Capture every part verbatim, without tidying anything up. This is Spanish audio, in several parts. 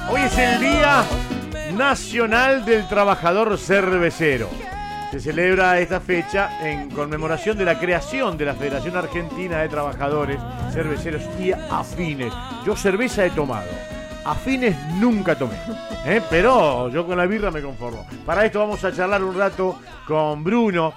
Hoy es el Día Nacional del Trabajador Cervecero. Se celebra esta fecha en conmemoración de la creación de la Federación Argentina de Trabajadores Cerveceros y Afines. Yo cerveza he tomado, afines nunca tomé, ¿eh? Pero yo con la birra me conformo. Para esto vamos a charlar un rato con Bruno,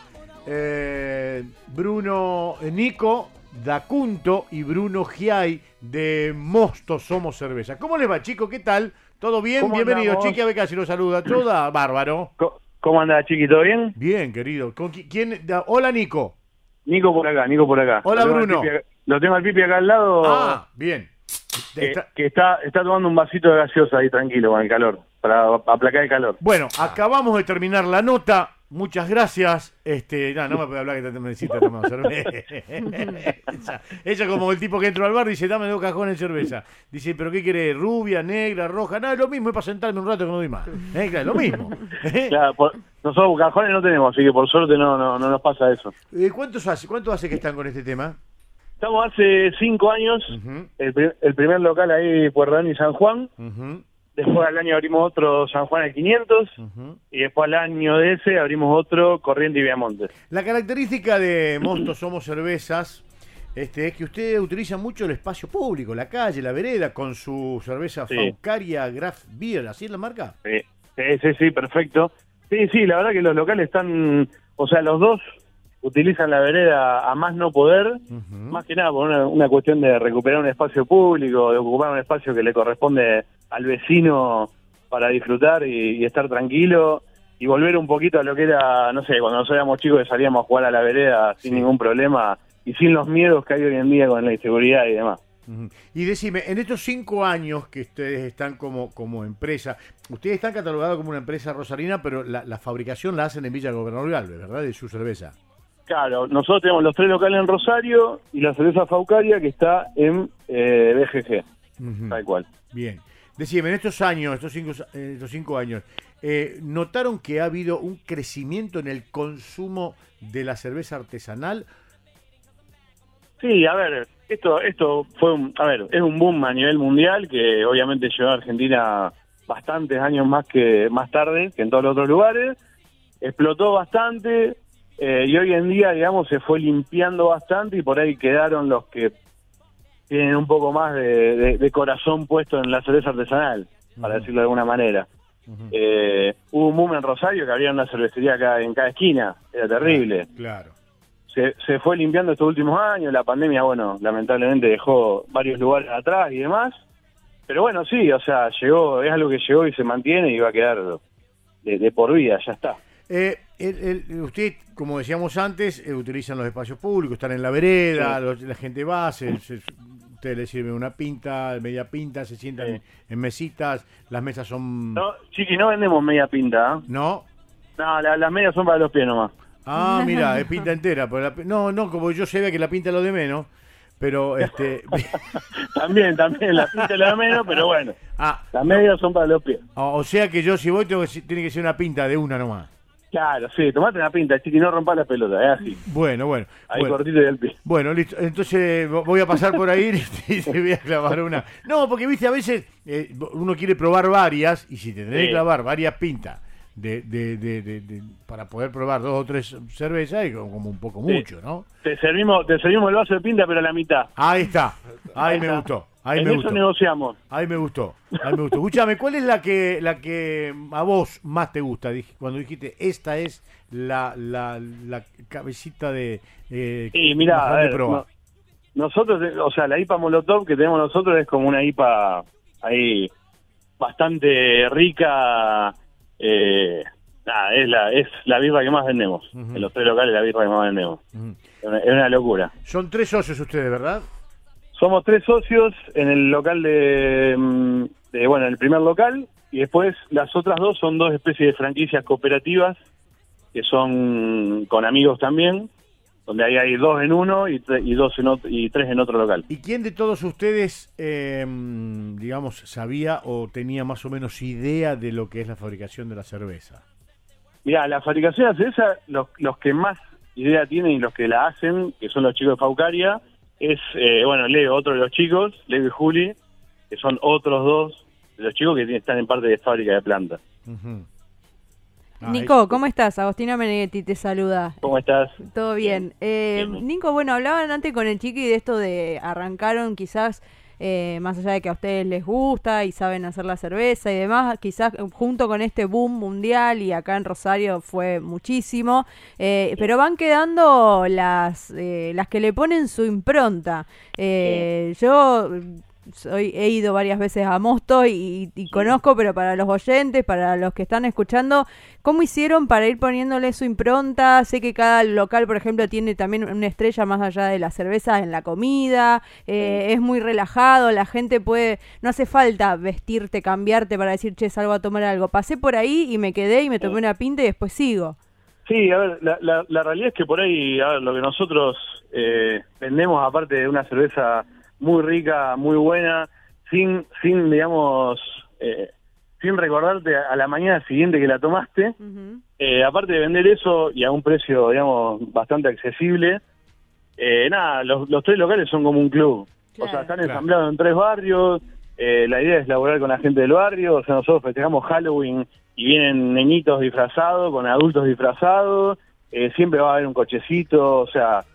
eh, Bruno Nico Dacunto y Bruno Giai de Mosto Somos Cerveza. ¿Cómo les va, chicos? ¿Qué tal? ¿Todo bien? Bienvenido, Chiqui Abecasi lo saluda. Todo bárbaro. ¿Cómo anda, Chiqui? ¿Todo bien? Bien, querido. ¿Con quién? Hola, Nico. Nico por acá, Nico por acá. Hola, lo Bruno. Pipi, lo tengo al Pipi acá al lado. Ah, bien. Que está... que está, está tomando un vasito de gaseosa ahí tranquilo con el calor, para aplacar el calor. Bueno, acabamos de terminar la nota. Muchas gracias. Este, no, no me puede hablar que te necesito tomar cerveza. ella, ella como el tipo que entró al bar dice, dame dos cajones de cerveza. Dice, ¿pero qué quiere? ¿Rubia, negra, roja? No, es lo mismo, es para sentarme un rato que no doy más. ¿Eh? Claro, lo mismo. Claro, por, nosotros cajones no tenemos, así que por suerte no, no, no nos pasa eso. Eh, ¿Cuántos hace? ¿Cuánto hace que están con este tema? Estamos hace cinco años, uh-huh. el, el primer local ahí, Puerredón y San Juan. Uh-huh. Después al año abrimos otro San Juan al quinientos, uh-huh. y después al año de ese abrimos otro Corriente y Viamonte. La característica de Mosto Somos Cervezas este, es que ustedes utilizan mucho el espacio público, la calle, la vereda, con su cerveza sí. Faucaria Craft Beer, ¿así es la marca? Sí, sí, sí, sí, perfecto. Sí, sí, la verdad que los locales están, o sea, los dos utilizan la vereda a más no poder, uh-huh. más que nada por una, una cuestión de recuperar un espacio público, de ocupar un espacio que le corresponde al vecino para disfrutar y, y estar tranquilo, y volver un poquito a lo que era, no sé, cuando nosotros éramos chicos que salíamos a jugar a la vereda sin sí. ningún problema y sin los miedos que hay hoy en día con la inseguridad y demás. Uh-huh. Y decime, en estos cinco años que ustedes están como, como empresa, ustedes están catalogados como una empresa rosarina, pero la, la fabricación la hacen en Villa Gobernador Galvez, ¿verdad? De su cerveza. Claro, nosotros tenemos los tres locales en Rosario y la cerveza Faucaria que está en eh, B G G, uh-huh. tal cual. Bien. Decime, en estos años, estos cinco, eh, estos cinco años, eh, ¿notaron que ha habido un crecimiento en el consumo de la cerveza artesanal? Sí, a ver, esto esto fue un, a ver, es un boom a nivel mundial que obviamente llegó a Argentina bastantes años más que más tarde que en todos los otros lugares, explotó bastante. Eh, y hoy en día, digamos, se fue limpiando bastante y por ahí quedaron los que tienen un poco más de, de, de corazón puesto en la cerveza artesanal, para uh-huh. decirlo de alguna manera. Uh-huh. Eh, hubo un boom en Rosario que había una cervecería acá en cada esquina, era terrible. Claro. Se, se fue limpiando estos últimos años, la pandemia, bueno, lamentablemente dejó varios lugares atrás y demás, pero bueno, sí, o sea, llegó, es algo que llegó y se mantiene y va a quedar de, de por vida, ya está. Eh, el, el, usted, como decíamos antes, eh, utilizan los espacios públicos, están en la vereda, sí. los, la gente va, se, se, usted le sirve una pinta, media pinta, se sientan sí. en, en mesitas, las mesas son... No, Chiqui, no vendemos media pinta, ¿eh? ¿No? No, la, las medias son para los pies nomás. Ah, mira, es pinta entera, pero la, no, no, como yo sabía que la pinta es lo de menos, pero este... también, también, la pinta es lo de menos, pero bueno, ah, las medias son para los pies. O sea que yo si voy tengo que, tiene que ser una pinta de una nomás. Claro, sí, tomate una pinta, Chiqui, no rompas la pelota, es así. Bueno, bueno. Ahí bueno. cortito y al pie. Bueno, listo. Entonces voy a pasar por ahí y te voy a clavar una. No, porque viste, a veces eh, uno quiere probar varias y si te tenés sí. que clavar varias pintas de, de, de, de, de, para poder probar dos o tres cervezas es como un poco sí. mucho, ¿no? Te servimos, te servimos el vaso de pinta, pero a la mitad. Ahí está. Ahí, ahí me está. gustó. Ahí en me eso gustó. negociamos. Ahí me gustó. Ahí me gustó. Escúchame, ¿cuál es la que la que a vos más te gusta? Dije, cuando dijiste, esta es la la, la cabecita de... Eh, sí, mirá, a ver, no, nosotros, o sea, la I P A Molotov que tenemos nosotros es como una I P A ahí bastante rica. Eh, nada, es la es la birra que más vendemos. Uh-huh. En los tres locales la birra que más vendemos. Uh-huh. Es, una, es una locura. Son tres socios ustedes, ¿verdad? Somos tres socios en el local de, de, bueno, en el primer local, y después las otras dos son dos especies de franquicias cooperativas, que son con amigos también, donde ahí hay dos en uno y, tre- y, dos en otro, y tres en otro local. ¿Y quién de todos ustedes, eh, digamos, sabía o tenía más o menos idea de lo que es la fabricación de la cerveza? Mirá, la fabricación de la cerveza, los, los que más idea tienen y los que la hacen, que son los chicos de Faucaria, es, eh, bueno, Leo, otro de los chicos, Leo y Juli, que son otros dos de los chicos que están en parte de fábrica de planta. Uh-huh. Ah, Nico, ¿cómo estás? Agostina Meneghetti te saluda. ¿Cómo estás? Todo bien. Eh, bien. Nico, bueno, hablaban antes con el Chiqui de esto de arrancaron quizás, eh, más allá de que a ustedes les gusta y saben hacer la cerveza y demás, quizás junto con este boom mundial, y acá en Rosario fue muchísimo, eh, pero van quedando las, eh, las que le ponen su impronta. Eh, yo... Soy, he ido varias veces a Mosto y, y conozco, pero para los oyentes, para los que están escuchando, ¿cómo hicieron para ir poniéndole su impronta? Sé que cada local, por ejemplo, tiene también una estrella más allá de la cerveza en la comida, eh, es muy relajado, la gente puede, no hace falta vestirte, cambiarte para decir, che, salgo a tomar algo. Pasé por ahí y me quedé y me tomé una pinta y después sigo. Sí, a ver, la, la, la realidad es que por ahí, a ver, lo que nosotros eh, vendemos, aparte de una cerveza muy rica, muy buena, sin, sin digamos, eh, sin recordarte a la mañana siguiente que la tomaste. Uh-huh. Eh, aparte de vender eso y a un precio, digamos, bastante accesible, eh, nada, los, los tres locales son como un club. Claro, o sea, están claro. ensamblados en tres barrios, eh, la idea es laburar con la gente del barrio, o sea, nosotros festejamos Halloween y vienen niñitos disfrazados, con adultos disfrazados, eh, siempre va a haber un cochecito, o sea...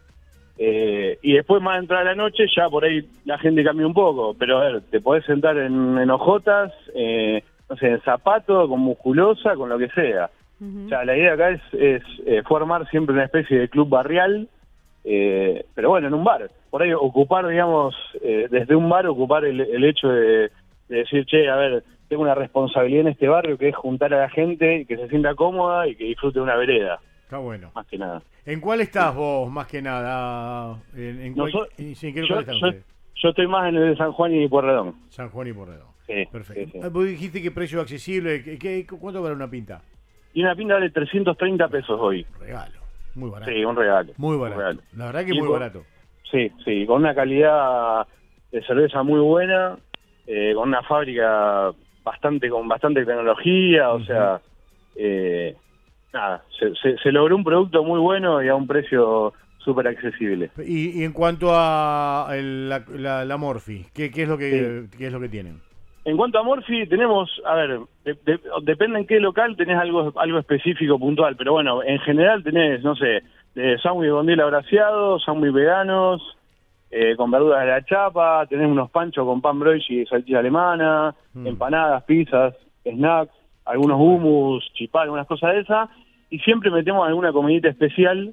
Eh, y después más entrar a la noche ya por ahí la gente cambia un poco, pero a ver, te podés sentar en, en hojotas, eh, no sé, en zapato, con musculosa, con lo que sea. Uh-huh. O sea, la idea acá es, es eh, formar siempre una especie de club barrial, eh, pero bueno, en un bar. Por ahí ocupar, digamos, eh, desde un bar ocupar el, el hecho de, de decir, che, a ver, tengo una responsabilidad en este barrio que es juntar a la gente, que se sienta cómoda y que disfrute de una vereda. Está bueno. Más que nada. ¿En cuál estás vos, más que nada? ¿En, en cuál, Nosotros, sí, ¿en yo, yo, yo estoy más en el de San Juan y Pueyrredón. San Juan y Pueyrredón. Sí. Perfecto. Sí, sí. Vos dijiste que precio accesible. ¿Qué, qué, ¿Cuánto vale una pinta? Y una pinta vale trescientos treinta pesos hoy. Un regalo. Muy barato. Sí, un regalo. Muy barato. Regalo. La verdad que y muy con, barato. Sí, sí. Con una calidad de cerveza muy buena, eh, con una fábrica bastante con bastante tecnología, o uh-huh. sea... Eh, Nada, se, se, se logró un producto muy bueno y a un precio súper accesible. Y, y en cuanto a el, la, la, la Morphy, ¿qué, qué es lo que sí. qué es lo que tienen? En cuanto a Morphy, tenemos, a ver, de, de, depende en qué local tenés algo algo específico, puntual, pero bueno, en general tenés, no sé, de sándwich con hielo braseado, sándwich veganos, eh, con verduras de la chapa, tenés unos panchos con pan broich y salchicha alemana, mm. empanadas, pizzas, snacks, algunos hummus, chipá, algunas cosas de esas, y siempre metemos alguna comidita especial.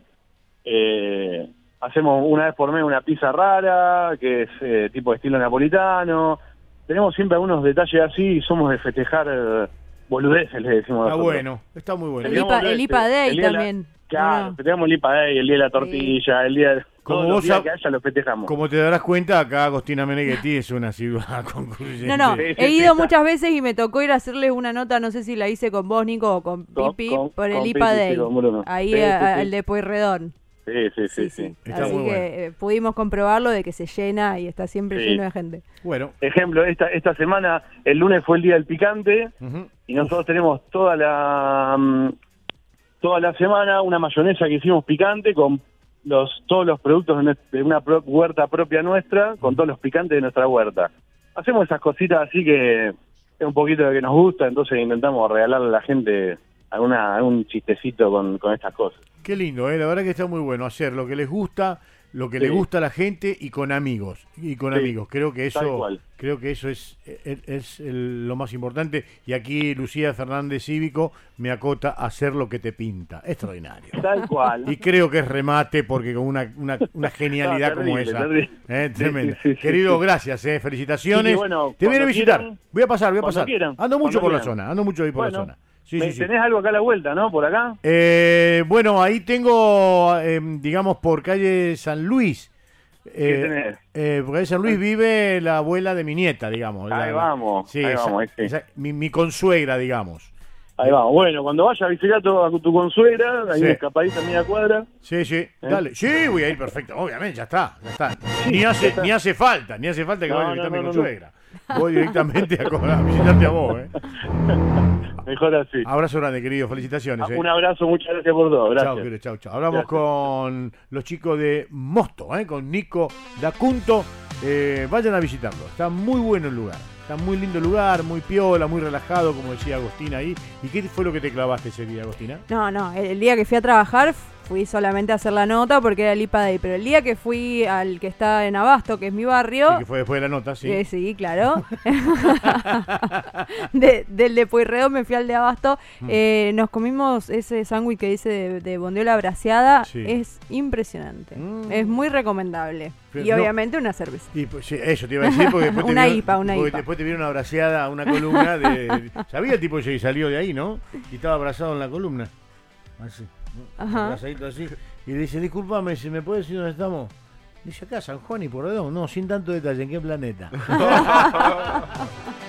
Eh, hacemos una vez por mes una pizza rara, que es eh, tipo de estilo napolitano. Tenemos siempre algunos detalles así y somos de festejar eh, boludeces, le decimos Está nosotros. bueno, está muy bueno. El IPA, el IPA Day también. La, claro, no. Festejamos el IPA Day, el día de la tortilla, sí. el día de... Como Todos vos los días sab... que haya lo festejamos. Como te darás cuenta, acá Agostina Meneghetti es una ciudad concluyente. No, no, he ido muchas veces y me tocó ir a hacerles una nota, no sé si la hice con vos, Nico, o con Pipi, con, por el IPA Pipi, Day, sí, ahí sí, a, sí, sí. al de Pueyrredón. Sí, sí, sí. sí, sí. sí. Así que bueno. eh, pudimos comprobarlo de que se llena y está siempre sí. lleno de gente. Bueno. Ejemplo, esta esta semana, el lunes fue el día del picante, uh-huh. y nosotros Uf. tenemos toda la um, toda la semana una mayonesa que hicimos picante con los todos los productos de una pro, huerta propia nuestra, con todos los picantes de nuestra huerta. Hacemos esas cositas así que es un poquito de que nos gusta, entonces intentamos regalarle a la gente alguna algún chistecito con, con estas cosas. Qué lindo, ¿eh? La verdad que está muy bueno hacer lo que les gusta, lo que sí. le gusta a la gente y con amigos. Y con sí. amigos. Creo que eso creo que eso es, es, es el, lo más importante. Y aquí Lucía Fernández Cívico me acota a hacer lo que te pinta. Extraordinario. Tal cual. Y creo que es remate porque con una, una, una genialidad no, terrible, como esa. Terrible. ¿Eh? Tremendo. Sí, sí, sí, Querido, sí. gracias, ¿eh? Felicitaciones. Sí, bueno, te voy a visitar. Quieran, voy a pasar, voy a pasar. Quieran, ando mucho por quieran. la zona, ando mucho ahí por bueno. la zona. Sí, sí, tenés sí. algo acá a la vuelta, ¿no? Por acá. Eh, bueno, ahí tengo, eh, digamos, por calle San Luis. Eh, ¿Qué tenés? Eh, por calle San Luis vive la abuela de mi nieta, digamos. Ahí la, vamos. Sí, ahí esa, vamos. Ahí sí. esa, mi, mi consuegra, digamos. Ahí vamos. Bueno, cuando vaya a visitar a tu, a tu consuegra, ahí sí. escapadita a media cuadra. Sí, sí. ¿Eh? Dale. Sí, voy a ir perfecto. Obviamente, ya está. Ya está. Sí, ni, hace, está. ni hace falta, ni hace falta que no, vaya a visitar no, no, a mi consuegra. No. Voy directamente a, a visitarte a vos, ¿eh? Mejor así. Abrazo grande, querido. Felicitaciones. ¿eh? Un abrazo, muchas gracias por todo. Gracias. Chao, querido, chao, chao. Hablamos gracias. con los chicos de Mosto, ¿eh? Con Nico D'Acunto. Eh, vayan a visitarlo. Está muy bueno el lugar. Está muy lindo lugar, muy piola, muy relajado, como decía Agostina ahí. ¿Y qué fue lo que te clavaste ese día, Agostina? No, no, el, el día que fui a trabajar fui solamente a hacer la nota porque era el I P A Day, pero el día que fui al que está en Abasto, que es mi barrio... Sí, que fue después de la nota, sí. Eh, sí, claro. de, del de Pueyrredón me fui al de Abasto. Mm. Eh, nos comimos ese sándwich que dice de, de bondiola braseada. Sí. Es impresionante. Mm. Es muy recomendable. Pero y no, obviamente una cerveza. Y, pues, sí, eso te iba a decir porque después una te vieron, I P A, una porque I P A. Después te vieron una braseada, una columna de... ¿Sabía el tipo que salió de ahí, no? Y estaba abrazado en la columna. Así. Ajá. Abrazadito así. Y le dice, discúlpame, ¿si me puedes decir dónde estamos? Dice, acá, San Juan y Pueyrredón. No, sin tanto detalle, ¿en qué planeta?